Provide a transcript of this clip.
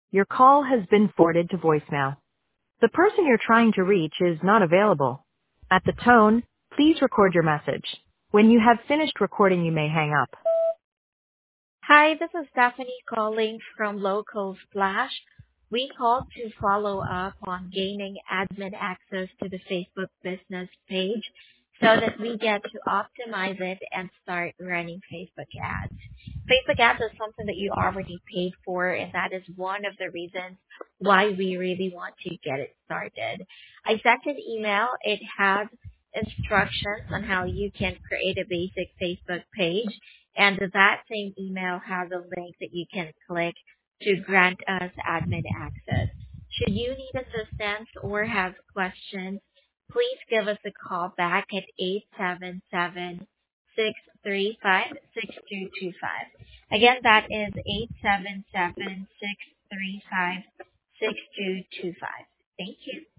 Your call has been forwarded to voicemail. The person you're trying to reach is not available. At the tone, please record your message. When you have finished recording, you may hang up. Hi, this is Stephanie calling from Local Splash. We called to follow up on gaining admin access to the Facebook business page so that we get to optimize it and start running Facebook ads. Facebook ads is something that you already paid for, and that is one of the reasons why we really want to get it started. I sent an email. It has instructions on how you can create a basic Facebook page, and that same email has a link that you can click to grant us admin access. Should you need assistance or have questions, please give us a call back at 877-635-6225. Again, that is 877-635-6225. Thank you.